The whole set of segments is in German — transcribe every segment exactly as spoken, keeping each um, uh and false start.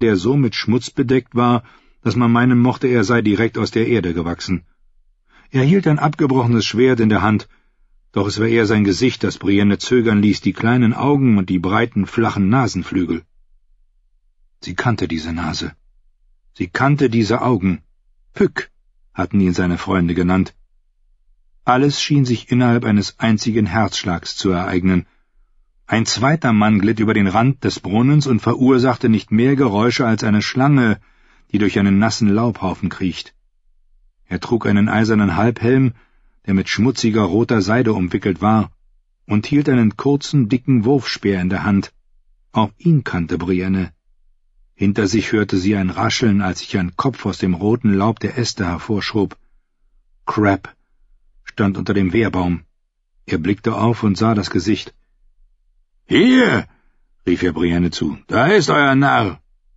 der so mit Schmutz bedeckt war, dass man meinen mochte, er sei direkt aus der Erde gewachsen. Er hielt ein abgebrochenes Schwert in der Hand, doch es war eher sein Gesicht, das Brienne zögern ließ, die kleinen Augen und die breiten, flachen Nasenflügel. Sie kannte diese Nase. Sie kannte diese Augen. Pück hatten ihn seine Freunde genannt. Alles schien sich innerhalb eines einzigen Herzschlags zu ereignen. Ein zweiter Mann glitt über den Rand des Brunnens und verursachte nicht mehr Geräusche als eine Schlange, die durch einen nassen Laubhaufen kriecht. Er trug einen eisernen Halbhelm, der mit schmutziger roter Seide umwickelt war, und hielt einen kurzen, dicken Wurfspeer in der Hand. Auch ihn kannte Brienne. Hinter sich hörte sie ein Rascheln, als sich ein Kopf aus dem roten Laub der Äste hervorschob. Crab stand unter dem Wehrbaum. Er blickte auf und sah das Gesicht. »Hier«, rief er Brienne zu, »da ist euer Narr.«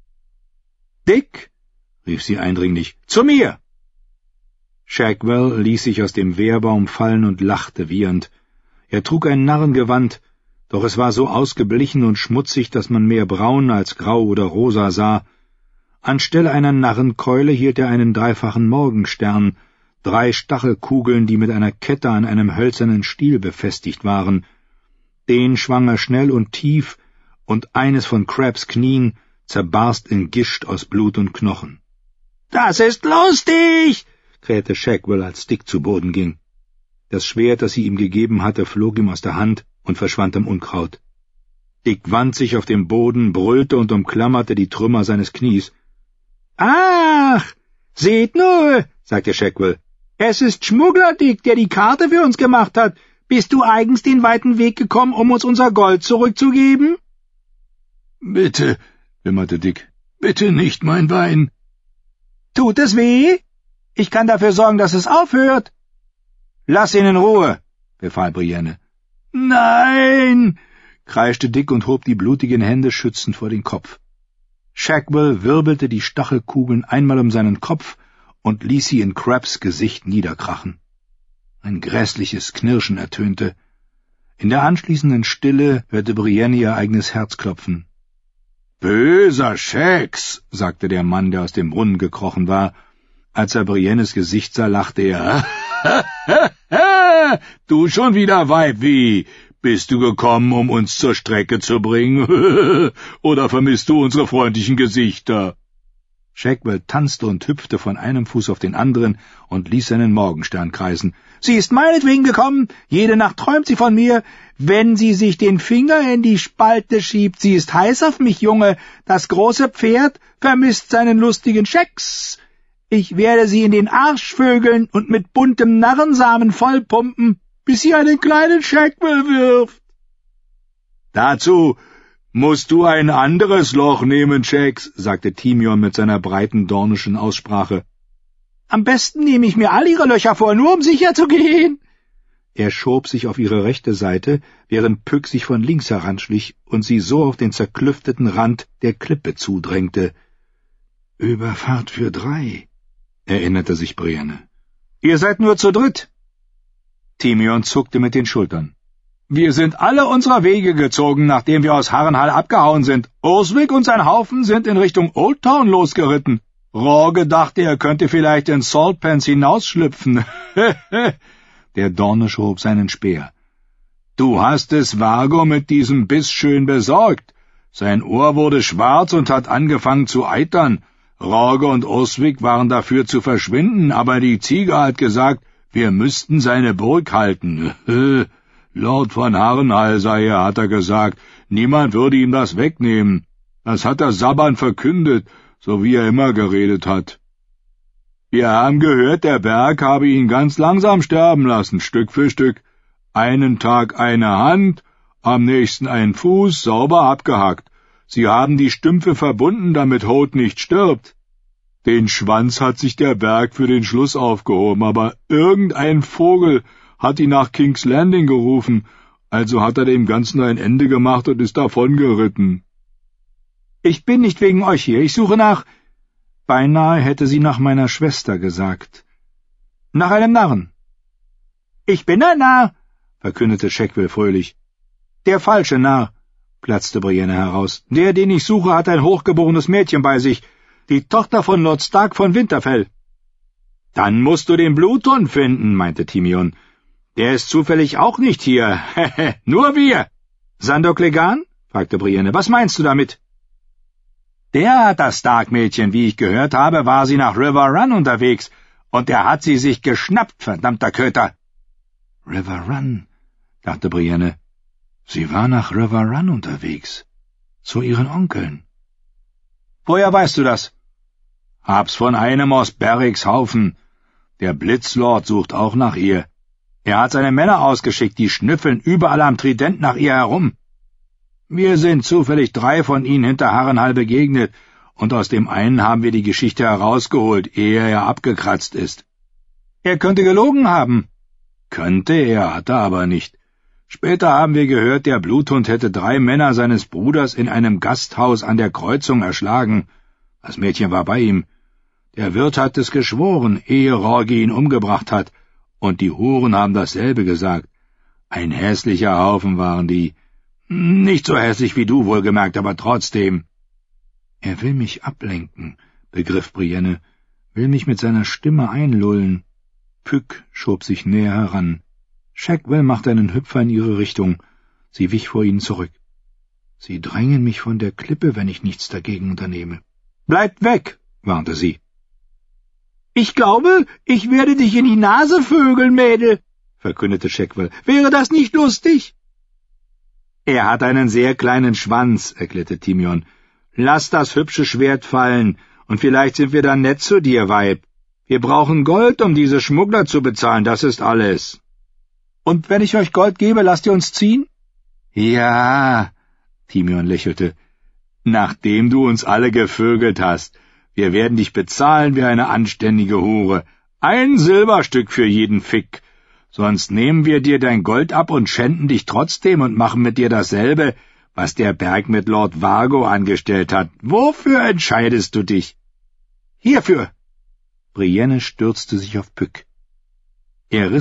»Dick«, rief sie eindringlich, »zu mir!« Shackwell ließ sich aus dem Wehrbaum fallen und lachte wiehernd. Er trug ein Narrengewand, doch es war so ausgeblichen und schmutzig, dass man mehr braun als grau oder rosa sah. Anstelle einer Narrenkeule hielt er einen dreifachen Morgenstern, drei Stachelkugeln, die mit einer Kette an einem hölzernen Stiel befestigt waren. Den schwang er schnell und tief, und eines von Crabs Knien zerbarst in Gischt aus Blut und Knochen. »Das ist lustig«, krähte Shackwell, als Dick zu Boden ging. Das Schwert, das sie ihm gegeben hatte, flog ihm aus der Hand und verschwand im Unkraut. Dick wand sich auf dem Boden, brüllte und umklammerte die Trümmer seines Knies. »Ach, seht nur«, sagte Shackwell, »es ist Schmuggler Dick, der die Karte für uns gemacht hat. Bist du eigens den weiten Weg gekommen, um uns unser Gold zurückzugeben?« »Bitte«, wimmerte Dick, »bitte nicht mein Wein.« »Tut es weh? Ich kann dafür sorgen, dass es aufhört.« »Lass ihn in Ruhe«, befahl Brienne. »Nein«, kreischte Dick und hob die blutigen Hände schützend vor den Kopf. Shackwell wirbelte die Stachelkugeln einmal um seinen Kopf und ließ sie in Crabs Gesicht niederkrachen. Ein grässliches Knirschen ertönte. In der anschließenden Stille hörte Brienne ihr eigenes Herz klopfen. »Böser Shax«, sagte der Mann, der aus dem Brunnen gekrochen war. Als er Briennes Gesicht sah, lachte er. »Du schon wieder, Weibwie! Bist du gekommen, um uns zur Strecke zu bringen? Oder vermisst du unsere freundlichen Gesichter?« Shackwell tanzte und hüpfte von einem Fuß auf den anderen und ließ seinen Morgenstern kreisen. »Sie ist meinetwegen gekommen. Jede Nacht träumt sie von mir. Wenn sie sich den Finger in die Spalte schiebt, sie ist heiß auf mich, Junge. Das große Pferd vermisst seinen lustigen Shax. Ich werde sie in den Arsch vögeln und mit buntem Narrensamen vollpumpen, bis sie einen kleinen Shackwell wirft.« »Dazu musst du ein anderes Loch nehmen, Shax«, sagte Timion mit seiner breiten dornischen Aussprache. »Am besten nehme ich mir all ihre Löcher vor, nur um sicher zu gehen.« Er schob sich auf ihre rechte Seite, während Pück sich von links heranschlich und sie so auf den zerklüfteten Rand der Klippe zudrängte. »Überfahrt für drei«, erinnerte sich Brienne. »Ihr seid nur zu dritt.« Timion zuckte mit den Schultern. »Wir sind alle unserer Wege gezogen, nachdem wir aus Harrenhal abgehauen sind. Oswig und sein Haufen sind in Richtung Old Town losgeritten. Rorge dachte, er könnte vielleicht in Saltpans hinausschlüpfen.« Der Dornisch hob seinen Speer. »Du hast es Vargo mit diesem Biss schön besorgt. Sein Ohr wurde schwarz und hat angefangen zu eitern. Rorge und Oswig waren dafür zu verschwinden, aber die Ziege hat gesagt, wir müssten seine Burg halten. Lord von Harrenhal sei er, hat er gesagt, niemand würde ihm das wegnehmen. Das hat der Sabban verkündet, so wie er immer geredet hat. Wir haben gehört, der Berg habe ihn ganz langsam sterben lassen, Stück für Stück. Einen Tag eine Hand, am nächsten ein Fuß, sauber abgehackt. Sie haben die Stümpfe verbunden, damit Hoth nicht stirbt. Den Schwanz hat sich der Berg für den Schluss aufgehoben, aber irgendein Vogel hat ihn nach King's Landing gerufen, also hat er dem Ganzen ein Ende gemacht und ist davongeritten. »Ich bin nicht wegen euch hier, ich suche nach...« Beinahe hätte sie nach meiner Schwester gesagt. »Nach einem Narren.« »Ich bin ein Narr«, verkündete Shackwell fröhlich. »Der falsche Narr. platzte Brienne heraus. »Der, den ich suche, hat ein hochgeborenes Mädchen bei sich, die Tochter von Lord Stark von Winterfell.« »Dann musst du den Bluthund finden«, meinte Timion. »Der ist zufällig auch nicht hier. Hehe, nur wir.« »Sandor Clegane?« fragte Brienne. »Was meinst du damit?« »Der hat das Stark-Mädchen. Wie ich gehört habe, war sie nach River Run unterwegs, und er hat sie sich geschnappt, verdammter Köter.« »River Run«, dachte Brienne. »Sie war nach River Run unterwegs. Zu ihren Onkeln.« »Woher weißt du das?« »Hab's von einem aus Berrics Haufen. Der Blitzlord sucht auch nach ihr. Er hat seine Männer ausgeschickt, die schnüffeln überall am Trident nach ihr herum. Wir sind zufällig drei von ihnen hinter Harrenhal begegnet, und aus dem einen haben wir die Geschichte herausgeholt, ehe er abgekratzt ist. Er könnte gelogen haben.« »Könnte er, hat er aber nicht. Später haben wir gehört, der Bluthund hätte drei Männer seines Bruders in einem Gasthaus an der Kreuzung erschlagen. Das Mädchen war bei ihm. Der Wirt hat es geschworen, ehe Rorgi ihn umgebracht hat, und die Huren haben dasselbe gesagt. Ein hässlicher Haufen waren die. Nicht so hässlich wie du, wohlgemerkt, aber trotzdem.« »Er will mich ablenken«, begriff Brienne, »will mich mit seiner Stimme einlullen.« Pyk schob sich näher heran. Shackwell machte einen Hüpfer in ihre Richtung. Sie wich vor ihnen zurück. »Sie drängen mich von der Klippe, wenn ich nichts dagegen unternehme.« »Bleibt weg«, warnte sie. »Ich glaube, ich werde dich in die Nase vögeln, Mädel«, verkündete Shackwell. »Wäre das nicht lustig?« »Er hat einen sehr kleinen Schwanz«, erklärte Timion. »Lass das hübsche Schwert fallen, und vielleicht sind wir dann nett zu dir, Weib. Wir brauchen Gold, um diese Schmuggler zu bezahlen, das ist alles.« »Und wenn ich euch Gold gebe, lasst ihr uns ziehen?« »Ja«, Timion lächelte, »nachdem du uns alle gevögelt hast. Wir werden dich bezahlen wie eine anständige Hure. Ein Silberstück für jeden Fick. Sonst nehmen wir dir dein Gold ab und schänden dich trotzdem und machen mit dir dasselbe, was der Berg mit Lord Vargo angestellt hat. Wofür entscheidest du dich?« »Hierfür!« Brienne stürzte sich auf Pyk. Er riss